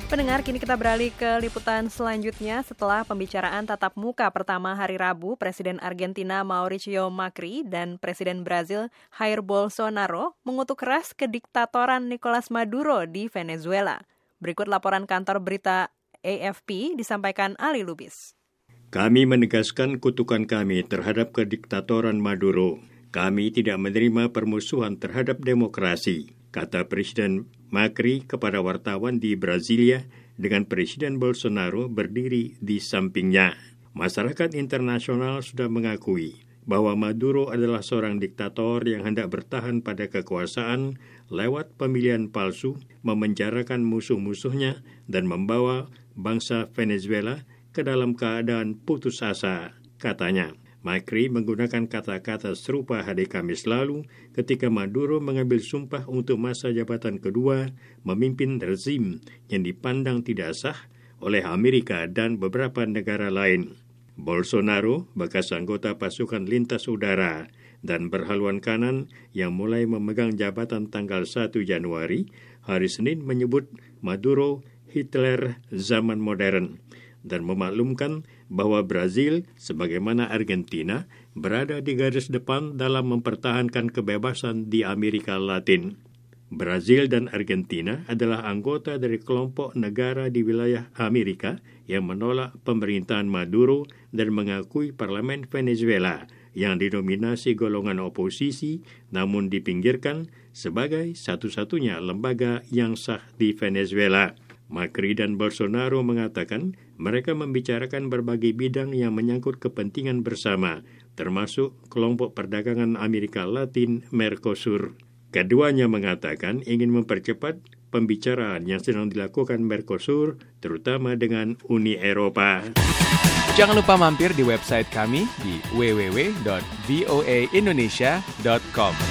Pendengar, kini kita beralih ke liputan selanjutnya. Setelah pembicaraan tatap muka pertama hari Rabu, Presiden Argentina Mauricio Macri dan Presiden Brazil Jair Bolsonaro mengutuk keras kediktatoran Nicolas Maduro di Venezuela. Berikut laporan kantor berita AFP disampaikan Ali Lubis. Kami menegaskan kutukan kami terhadap kediktatoran Maduro. Kami tidak menerima permusuhan terhadap demokrasi, kata Presiden Macri kepada wartawan di Brasilia dengan Presiden Bolsonaro berdiri di sampingnya. Masyarakat internasional sudah mengakui bahwa Maduro adalah seorang diktator yang hendak bertahan pada kekuasaan lewat pemilihan palsu, memenjarakan musuh-musuhnya, dan membawa bangsa Venezuela ke dalam keadaan putus asa, katanya. Macri menggunakan kata-kata serupa hari Kamis lalu ketika Maduro mengambil sumpah untuk masa jabatan kedua memimpin rezim yang dipandang tidak sah oleh Amerika dan beberapa negara lain. Bolsonaro, bekas anggota pasukan lintas udara dan berhaluan kanan yang mulai memegang jabatan tanggal 1 Januari, hari Senin menyebut Maduro Hitler zaman modern dan memaklumkan bahwa Brazil, sebagaimana Argentina, berada di garis depan dalam mempertahankan kebebasan di Amerika Latin. Brazil dan Argentina adalah anggota dari kelompok negara di wilayah Amerika yang menolak pemerintahan Maduro dan mengakui parlemen Venezuela yang didominasi golongan oposisi namun dipinggirkan sebagai satu-satunya lembaga yang sah di Venezuela. Macri dan Bolsonaro mengatakan mereka membicarakan berbagai bidang yang menyangkut kepentingan bersama, termasuk kelompok perdagangan Amerika Latin Mercosur. Keduanya mengatakan ingin mempercepat pembicaraan yang sedang dilakukan Mercosur, terutama dengan Uni Eropa. Jangan lupa mampir di website kami di www.voaindonesia.com.